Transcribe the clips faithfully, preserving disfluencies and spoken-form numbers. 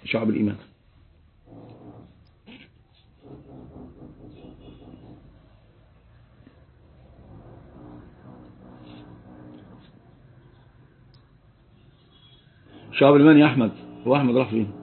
شعب الإيمان. شعب الإيمان يا أحمد، هو أحمد راح فين؟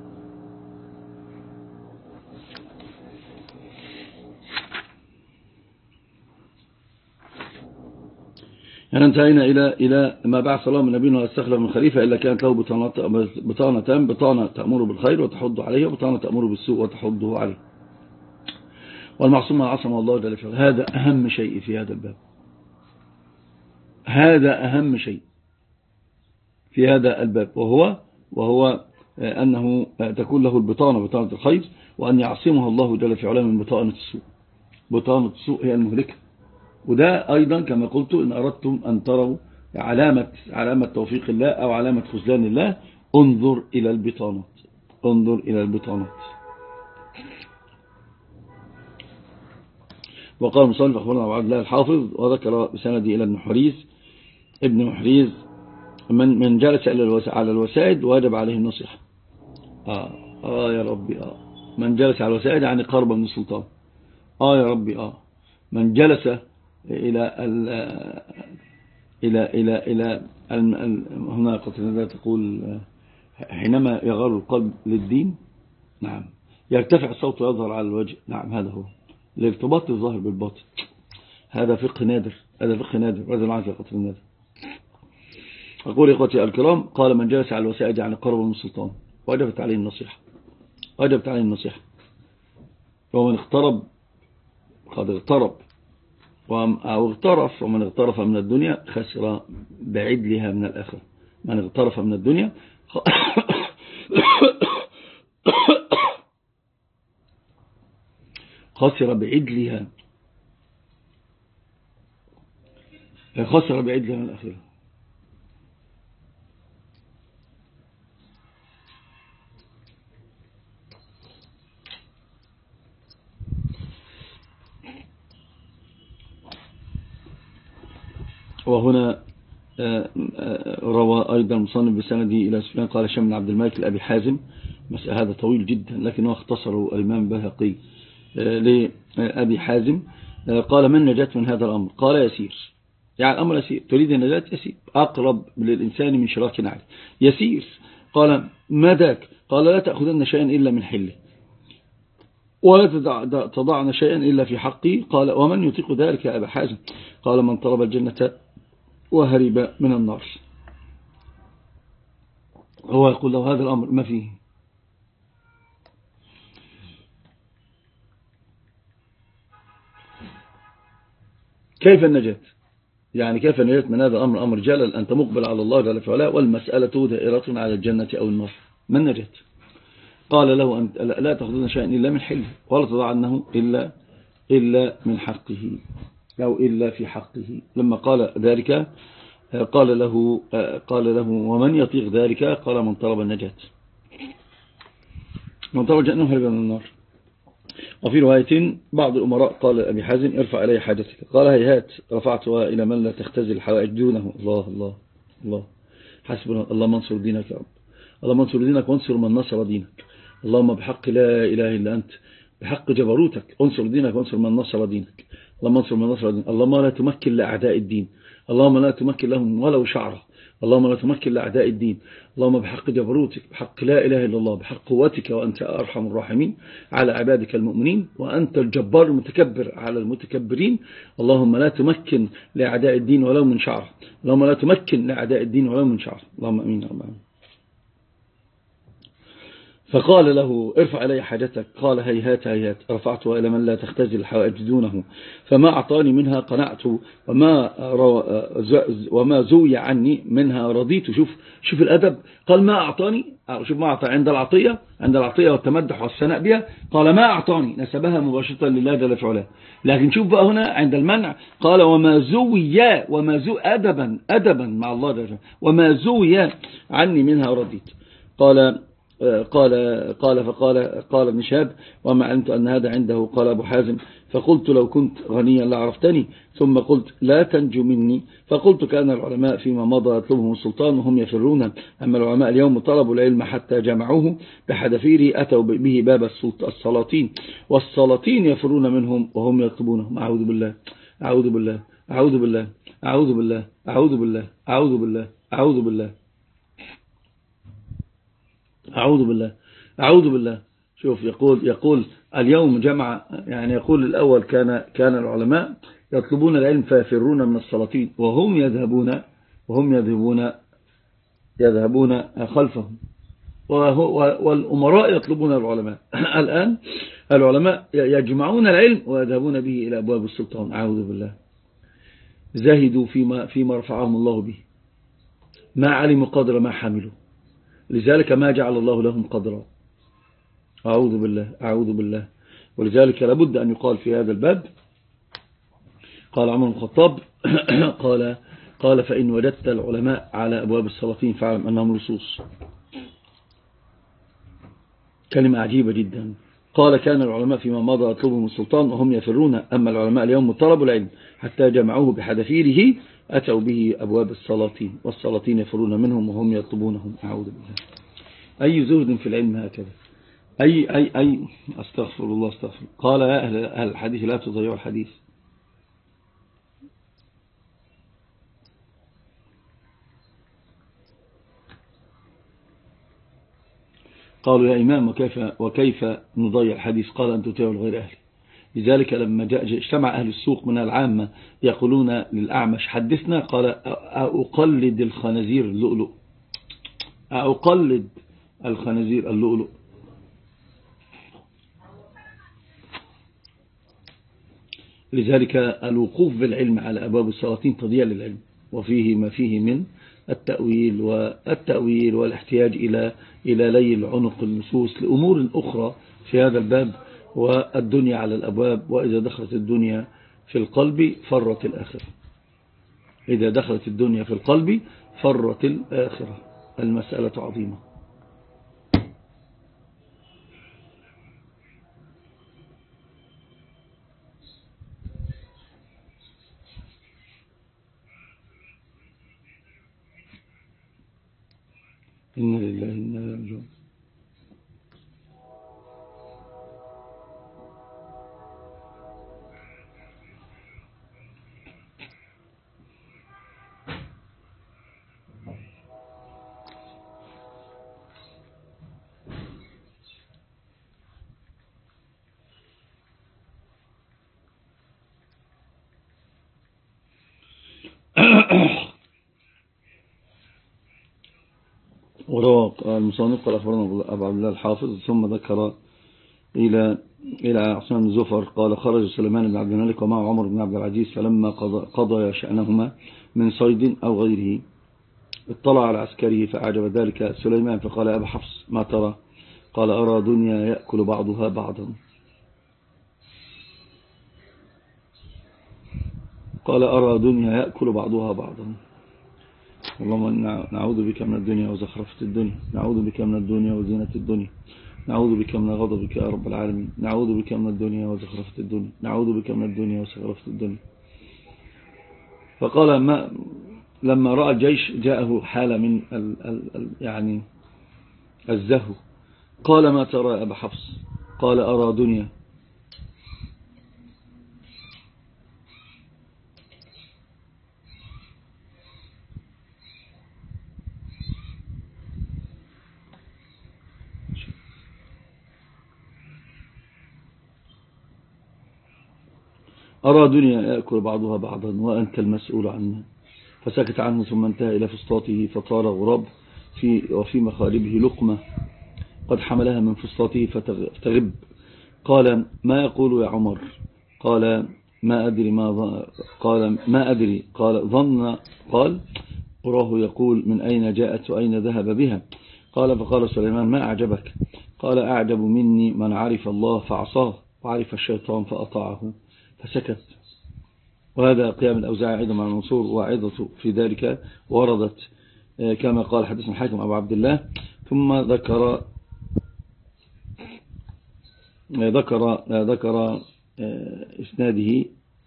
يعني انتهينا إلى إلى ما بعث الله من نبي واستخلف من خليفة إلا كانت له بطانتان، بطانة تأمر بالخير وتحض عليه، وبطانة تأمر بالسوء وتحضه عليه. والمعصوم ما عصمه الله جل في علاه. هذا أهم شيء في هذا الباب، هذا أهم شيء في هذا الباب، وهو وهو أنه تكون له البطانة، بطانة الخير، وأن يعصمها الله جل في علاه من بطانة السوء. بطانة السوء هي المهلكة. وده أيضا كما قلت إن أردتم أن تروا علامة علامة توفيق الله أو علامة خذلان الله، انظر إلى البطانات، انظر إلى البطانات. وقال المصنف أخبرنا أبو عبد الله الحافظ وذكر بسندي إلى ابن محريز ابن محريز من من جلس على الوسائد وجب عليه النصيحة. آه, آه يا ربي آه من جلس على الوسائد يعني قرب من السلطان. آه يا ربي آه من جلس إلى ال إلى إلى إلى هنا قد تقول حينما يغار القلب للدين، نعم، يرتفع الصوت ويظهر على الوجه. نعم، هذا هو الارتباط الظاهر بالباطن. هذا فقه نادر، هذا فقه نادر، رضي الله عنك يا قتل النادر. أقول إخوتي الكرام، قال من جلس على الوسائد يعني قرب من السلطان وجبت عليه النصيحة، وجبت عليه النصيحة. ومن اقترب قد اغترب أو اغترف، ومن اغترف من الدنيا خسر بعدلها من الآخرة. من اغترف من الدنيا خسر بعدلها خسر بعدلها من الآخرة. وهنا روى أيضا المصنف بسنده إلى سفيان قال هشام بن عبد الملك لأبي حازم، هذا طويل جدا لكنه اختصره الإمام البيهقي لأبي حازم، قال من نجات من هذا الأمر؟ قال يسير، يعني الأمر يسير، تريد النجاة يسير، أقرب للإنسان من شراك نعل، يسير. قال ما ذاك؟ قال لا تأخذن شيئا إلا من حله ولا تضعن شيئا إلا في حقي. قال ومن يطيق ذلك يا أبا حازم؟ قال من طلب الجنة وهرب من النار. هو يقول له هذا الأمر ما فيه. كيف النجاة؟ يعني كيف النجاة من هذا الأمر؟ أمر جلل، أنت مقبل على الله جل وعلا والمسألة دائرة على الجنة أو النار، ما النجاة؟ قال له أنت لا تأخذون شيئا إلا من حله ولا تضعنه إلا إلا من حقه أو إلا في حقه. لما قال ذلك قال له قال له ومن يطيق ذلك؟ قال من طلب النجاة، من طلب الجنة وهرب من النار. وفي رواية بعض الأمراء قال أبي حازم ارفع إلي حاجتك، قال هيهات رفعتها إلى من لا تختزل الحوائج دونه. الله الله الله حسبنا. اللهم انصر دينك يا رب، اللهم انصر دينك وانصر من نصر دينك. اللهم بحق لا إله إلا أنت، بحق جبروتك انصر دينك وانصر من نصر دينك. اللهم انصر من نصر دينك. اللهم لا تمكن لأعداء الدين، اللهم لا تمكن لهم ولو شعرة، اللهم لا تمكن لأعداء الدين. اللهم بحق جبروتك، بحق لا إله إلا الله، بحق قوتك وأنت أرحم الراحمين على عبادك المؤمنين، وأنت الجبار المتكبر على المتكبرين. اللهم لا تمكن لأعداء الدين ولو من شعرة، اللهم لا تمكن لأعداء الدين ولو من شعرة. اللهم أمين يا رب العالمين. فقال له ارفع إلي حاجتك، قال هيهات هيهات رفعتها إلى من لا تختزل الحوائج دونه، فما أعطاني منها قنعت وما وما زوي عني منها رضيت. شوف شوف الأدب، قال ما أعطاني، شوف ما أعطى عند العطية، عند العطية والتمدح والثناء بها قال ما أعطاني، نسبها مباشرة لله جل في علاه. لكن شوف بقى هنا عند المنع قال وما زوي، وما زوي أدبا أدبا مع الله جل، وما زوي عني منها رضيت. قال قال قال فقال قال ابن شهاب وما علمت أن هذا عنده. قال أبو حازم فقلت لو كنت غنيا لعرفتني. ثم قلت لا تنجو مني. فقلت كان العلماء فيما مضى يطلبهم السلطان وهم يفرون، أما العلماء اليوم طلبوا العلم حتى جمعوه بحذافيره أتوا به باب السلاطين، والسلاطين يفرون منهم وهم يطلبونهم. أعوذ بالله أعوذ بالله أعوذ بالله أعوذ بالله أعوذ بالله أعوذ بالله أعوذ بالله أعوذ بالله أعوذ بالله. شوف يقول يقول اليوم جمع، يعني يقول الأول كان كان العلماء يطلبون العلم فيفرون من السلاطين وهم يذهبون وهم يذهبون يذهبون خلفهم، والأمراء يطلبون العلماء. الآن العلماء يجمعون العلم ويذهبون به إلى أبواب السلطان. أعوذ بالله. زهدوا فيما فيما رفعهم الله به، ما علموا قدر ما حملوا، لذلك ما جعل الله لهم قدرا. أعوذ بالله أعوذ بالله. ولذلك لابد أن يقال في هذا الباب، قال عمر بن الخطاب قال قال فإن وجدت العلماء على أبواب السلاطين فاعلم أنهم لصوص. كلمة عجيبة جدا. قال كان العلماء فيما مضى يطلبهم السلطان وهم يفرون، أما العلماء اليوم طلبوا العلم حتى جمعوه بحذافيره أتوا به أبواب السلاطين، والسلاطين يفرون منهم وهم يطلبونهم. أعوذ بالله. أي زهد في العلم هكذا. أي أي أي أستغفر الله أستغفر. قال يا أهل الحديث لا تضيعوا الحديث. قالوا يا إمام وكيف, وكيف نضيع الحديث؟ قال أن تطيعوا غير أهله. لذلك لما جاء اجتمع أهل السوق من العامة يقولون للأعمش حدثنا، قال أقلد الخنازير اللؤلؤ، أقلد الخنازير اللؤلؤ. لذلك الوقوف بالعلم على أبواب السلاطين تضييع للعلم، وفيه ما فيه من التأويل والتأويل والاحتياج إلى إلى لي عنق النصوص لأمور أخرى في هذا الباب. والدنيا على الأبواب، وإذا دخلت الدنيا في القلب فرت الآخرة. إذا دخلت الدنيا في القلب فرت الآخرة. المسألة عظيمة. إنا لله إنا إليه راجعون. وروى المصنف قال أخبرنا أبو عبد الله الحافظ ثم ذكر إلى إلى عثمان بن زفر قال خرج سليمان بن عبد الملك ومعه عمر بن عبد العزيز فلما قضى شأنهما من صيد أو غيره اطلع على عسكره فأعجب ذلك سليمان فقال يا أبا حفص ما ترى؟ قال أرى دنيا يأكل بعضها بعضا. قال أرى دنيا يأكل بعضها بعضا. اللهم نعوذ بك من الدنيا وزخرفة الدنيا، نعوذ بك من الدنيا وزينة الدنيا، نعوذ بك من غضبك يا رب العالمين، نعوذ بك من الدنيا وزخرفة الدنيا، نعوذ بك من الدنيا وزخرفة الدنيا. فقال ما لما رأى الجيش جاءه حالة من ال ال يعني الزهو. قال ما ترى يا أبا حفص؟ قال أرى دنيا. أرى دنيا يأكل بعضها بعضا وأنت المسؤول عنها. فسكت عنه ثم انتهى إلى فسطاته فطار غراب في وفي مخالبه لقمة قد حملها من فسطاته فتغب. قال ما يقول يا عمر؟ قال ما أدري ما قال ما أدري قال ظن قال أراه يقول من أين جاءت وأين ذهب بها. قال فقال سليمان ما أعجبك؟ قال أعجب مني من عرف الله فعصاه وعرف الشيطان فأطاعه. فسكت. وهذا قيام الأوزاعي أيضا مع المنصور وعظته في ذلك وردت كما قال حدثنا الحاكم أبو عبد الله. ثم ذكر ذكر ذكر إسناده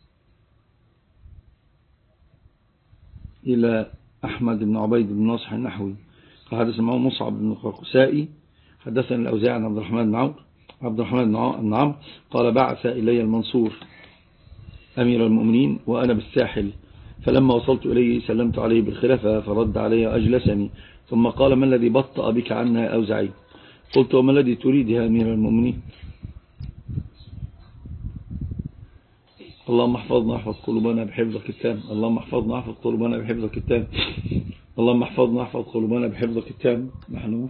إلى أحمد بن عبيد بن ناصح النحوي قال حدثنا معه مصعب بن القرقسائي حدثنا الأوزاعي عن عبد الرحمن بن عمرو عبد الرحمن بن عمرو قال بعث إلي المنصور أمير المؤمنين وأنا بالساحل، فلما وصلت إليه سلمت عليه بالخلافة فرد علي وأجلسني، ثم قال: ما الذي بطأ بك عنا يا أوزاعي؟ قلت: وما الذي تريد يا أمير المؤمنين؟ اللهم احفظنا احفظ قلوبنا بحفظك التام، اللهم احفظنا احفظ قلوبنا بحفظك التام، اللهم احفظنا احفظ قلوبنا بحفظك التام. نحن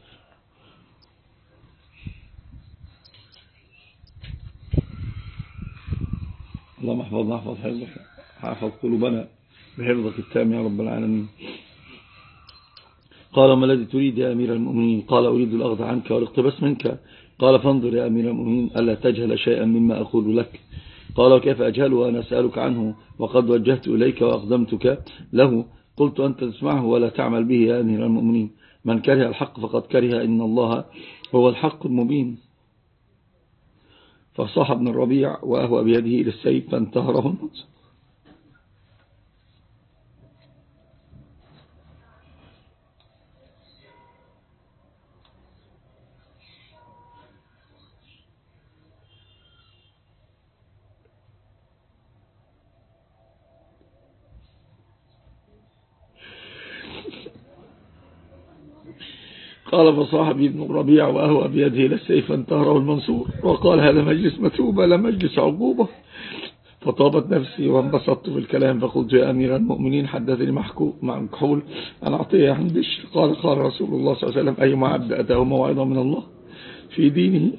اللهم احفظنا احفظ احفظ قلوبنا بحفظك التام يا رب العالمين. قال: ما الذي تريد يا أمير المؤمنين؟ قال: أريد الأخذ عنك والاقتباس منك. قال: فانظر يا أمير المؤمنين ألا تجهل شيئا مما أقول لك. قال: وكيف أجهل وأنا أسألك عنه وقد وجهت إليك وأقدمتك له؟ قلت: أنت تسمعه ولا تعمل به يا أمير المؤمنين، من كره الحق فقد كره إن الله هو الحق المبين. فصاح ابن الربيع وأهوى بيده إلى السيف فانتهره المنصر. قال: فصاحب ابن الربيع وأهوى بيده إلى السيف فانتهره المنصور وقال: هذا مجلس متوبة لا مجلس عقوبة. فطابت نفسي وانبسطت في الكلام فقلت: يا أمير المؤمنين حدثني مكحول عن عطية عن بشر قال: قال رسول الله صلى الله عليه وسلم: أيما عبد أتاه موعظة من الله في دينه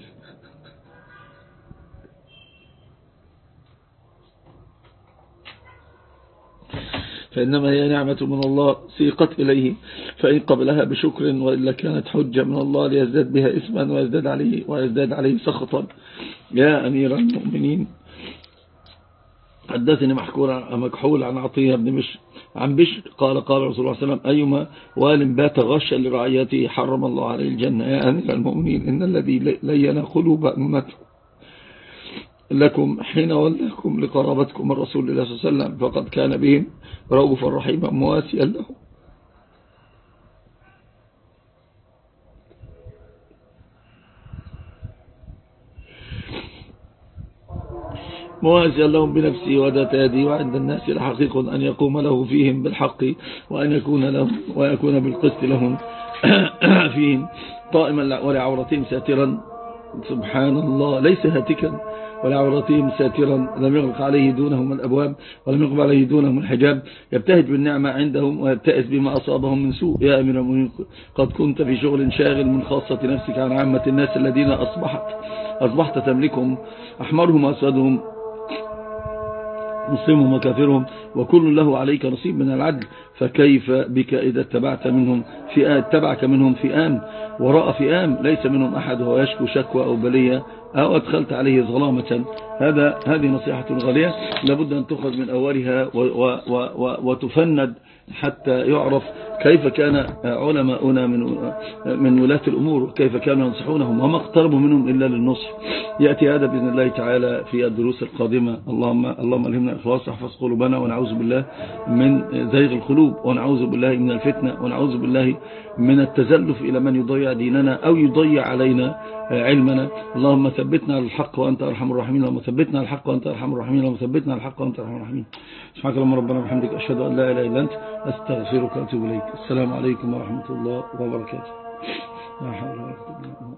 فإنما هي نعمة من الله سيقت إليه، فإن قبلها بشكر وإلا كانت حجة من الله ليزداد بها إثما ويزداد عليه, ويزداد عليه سخطا. يا أمير المؤمنين حدثني مكحول عن عطية بن بشر عن بشر قال: قال رسول الله صلى الله عليه وسلم: أيما وال بات غشا لرعيته حرم الله عليه الجنة. يا أمير المؤمنين إن الذي لين قلوب أمته لكم حين ولاكم لقرابتكم من رسول الله صلى الله عليه وسلم فقد كان بهم رؤوفا رحيما مواسيا لهم مواسيا لهم بنفسه وذات يده، وعند الناس لحقيق أن يقوم له فيهم بالحق وأن يكون لهم ويكون بالقسط لهم فيهم قائما ولعورتهم ساترا سبحان الله ليس هاتكا ولعورتهم ساترا لم يغلق عليه دونهم الأبواب ولم يغلق عليه دونهم الحجاب، يبتهج بالنعمة عندهم ويبتئس بما أصابهم من سوء. يا أمير المؤمنين قد كنت في شغل شاغل من خاصة نفسك عن عامة الناس الذين أصبحت أصبحت تملكهم أحمرهم وأسودهم مسلمهم وكافرهم وكل له عليك نصيب من العدل، فكيف بك إذا اتبعت منهم فئام اتبعك منهم فئام وراء فئام ليس منهم أحد وهو يشكو شكوى أو بلية أو أدخلت عليه ظلامة. هذا هذه نصيحة غالية لابد أن تأخذ من أولها وتفند حتى يعرف كيف كان علماؤنا من من ولاة الأمور كيف كانوا ينصحونهم وما اقتربوا منهم إلا للنصح. يأتي هذا بإذن الله تعالى في الدروس القادمة. اللهم اللهم ألهمنا الإخلاص واحفظ قلوبنا ونعوذ بالله من زيغ القلوب ونعوذ بالله من الفتنة ونعوذ بالله من التزلف إلى من يضيع ديننا أو يضيع علينا علمنا. اللهم ثبتنا على الحق وأنت أرحم الراحمين، اللهم ثبتنا على الحق وأنت أرحم الراحمين، اللهم ثبتنا على الحق وأنت أرحم الراحمين. سبحانك اللهم ربنا وبحمدك أشهد أن لا إله إلا أنت أستغفرك وأتوب إليك. السلام عليكم ورحمة الله وبركاته. لا حول ولا قوة إلا بالله.